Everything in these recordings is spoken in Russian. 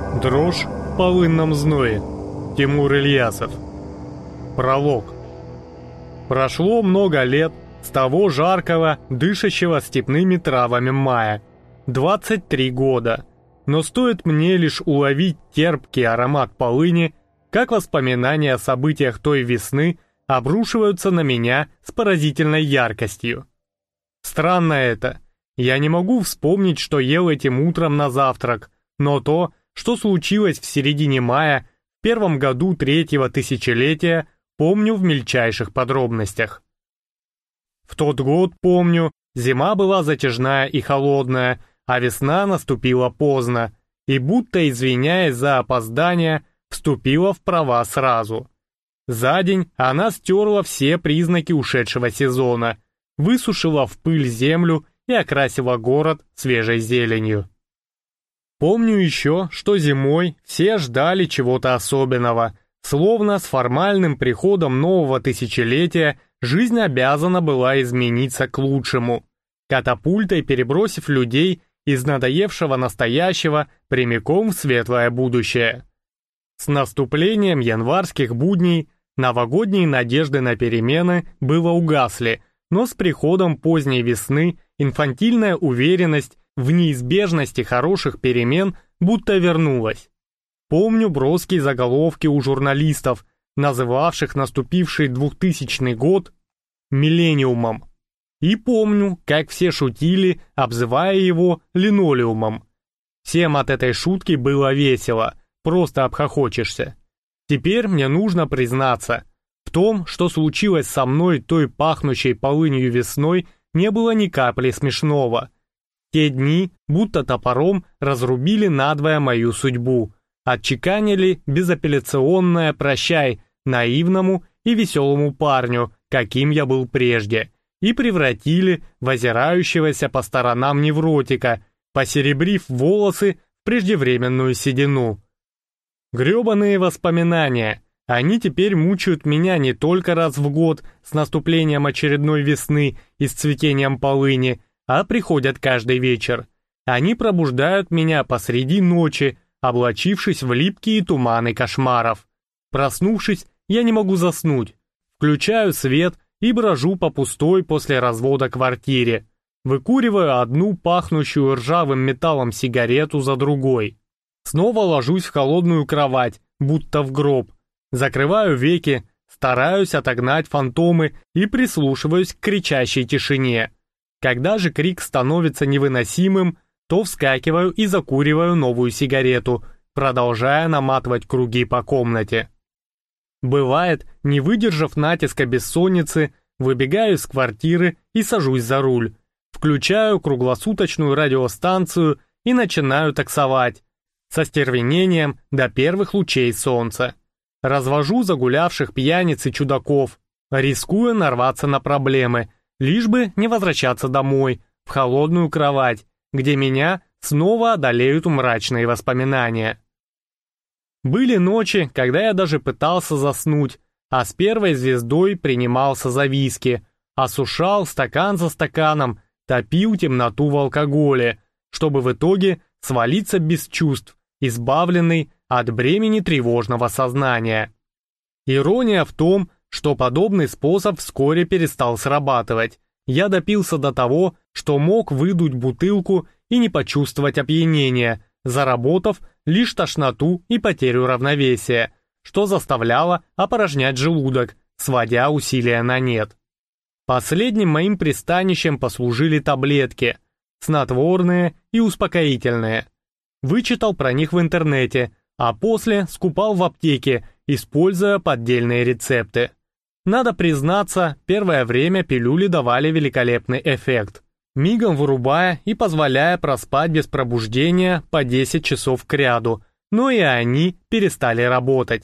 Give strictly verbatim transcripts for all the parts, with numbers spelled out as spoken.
Дрожь в полынном зное. Тимур Ильясов. Пролог. Прошло много лет с того жаркого, дышащего степными травами мая. двадцать три года. Но стоит мне лишь уловить терпкий аромат полыни, как воспоминания о событиях той весны обрушиваются на меня с поразительной яркостью. Странно это. Я не могу вспомнить, что ел этим утром на завтрак, но то, что случилось в середине мая, в первом году третьего тысячелетия, помню в мельчайших подробностях. В тот год, помню, зима была затяжная и холодная, а весна наступила поздно, и будто извиняясь за опоздание, вступила в права сразу. За день она стерла все признаки ушедшего сезона, высушила в пыль землю и окрасила город свежей зеленью. Помню еще, что зимой все ждали чего-то особенного, словно с формальным приходом нового тысячелетия жизнь обязана была измениться к лучшему, катапультой перебросив людей из надоевшего настоящего прямиком в светлое будущее. С наступлением январских будней новогодние надежды на перемены было угасли, но с приходом поздней весны инфантильная уверенность в неизбежности хороших перемен будто вернулась. Помню броские заголовки у журналистов, называвших наступивший двухтысячный год «миллениумом». И помню, как все шутили, обзывая его линолеумом. Всем от этой шутки было весело, просто обхохочешься. Теперь мне нужно признаться, в том, что случилось со мной той пахнущей полынью весной, не было ни капли смешного. Те дни, будто топором, разрубили надвое мою судьбу, отчеканили безапелляционное «прощай» наивному и веселому парню, каким я был прежде, и превратили в озирающегося по сторонам невротика, посеребрив волосы в преждевременную седину. Гребаные воспоминания, они теперь мучают меня не только раз в год с наступлением очередной весны и с цветением полыни, а приходят каждый вечер. Они пробуждают меня посреди ночи, облачившись в липкие туманы кошмаров. Проснувшись, я не могу заснуть. Включаю свет и брожу по пустой после развода квартире. Выкуриваю одну пахнущую ржавым металлом сигарету за другой. Снова ложусь в холодную кровать, будто в гроб. Закрываю веки, стараюсь отогнать фантомы и прислушиваюсь к кричащей тишине. Когда же крик становится невыносимым, то вскакиваю и закуриваю новую сигарету, продолжая наматывать круги по комнате. Бывает, не выдержав натиска бессонницы, выбегаю из квартиры и сажусь за руль. Включаю круглосуточную радиостанцию и начинаю таксовать, со стервенением до первых лучей солнца. Развожу загулявших пьяниц и чудаков, рискуя нарваться на проблемы, лишь бы не возвращаться домой, в холодную кровать, где меня снова одолеют мрачные воспоминания. Были ночи, когда я даже пытался заснуть, а с первой звездой принимался за виски, осушал стакан за стаканом, топил темноту в алкоголе, чтобы в итоге свалиться без чувств, избавленный от бремени тревожного сознания. Ирония в том, что подобный способ вскоре перестал срабатывать. Я допился до того, что мог выдуть бутылку и не почувствовать опьянения, заработав лишь тошноту и потерю равновесия, что заставляло опорожнять желудок, сводя усилия на нет. Последним моим пристанищем послужили таблетки, снотворные и успокоительные. Вычитал про них в интернете, а после скупал в аптеке, используя поддельные рецепты. Надо признаться, первое время пилюли давали великолепный эффект, мигом вырубая и позволяя проспать без пробуждения по десять часов кряду, но и они перестали работать.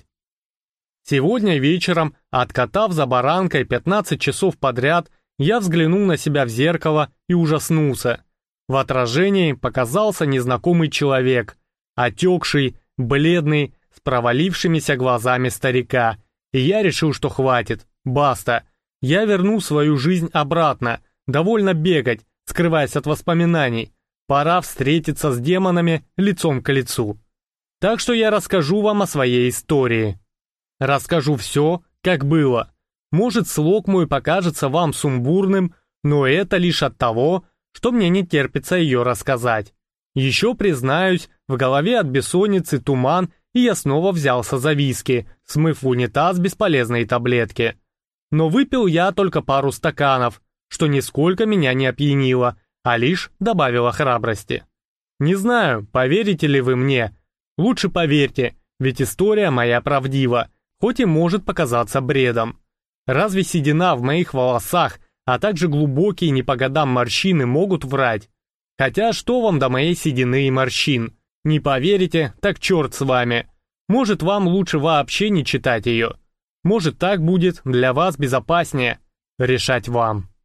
Сегодня вечером, откатав за баранкой пятнадцать часов подряд, я взглянул на себя в зеркало и ужаснулся. В отражении показался незнакомый человек, отекший, бледный, с провалившимися глазами старика, и я решил, что хватит, баста. Я верну свою жизнь обратно, довольно бегать, скрываясь от воспоминаний. Пора встретиться с демонами лицом к лицу. Так что я расскажу вам о своей истории. Расскажу все, как было. Может, слог мой покажется вам сумбурным, но это лишь от того, что мне не терпится ее рассказать. Еще, признаюсь, в голове от бессонницы туман, и я снова взялся за виски, смыв в унитаз бесполезные таблетки. Но выпил я только пару стаканов, что нисколько меня не опьянило, а лишь добавило храбрости. Не знаю, поверите ли вы мне. Лучше поверьте, ведь история моя правдива, хоть и может показаться бредом. Разве седина в моих волосах, а также глубокие не по годам морщины могут врать? Хотя что вам до моей седины и морщин? Не поверите, так черт с вами. Может, вам лучше вообще не читать ее. Может, так будет для вас безопаснее. Решать вам.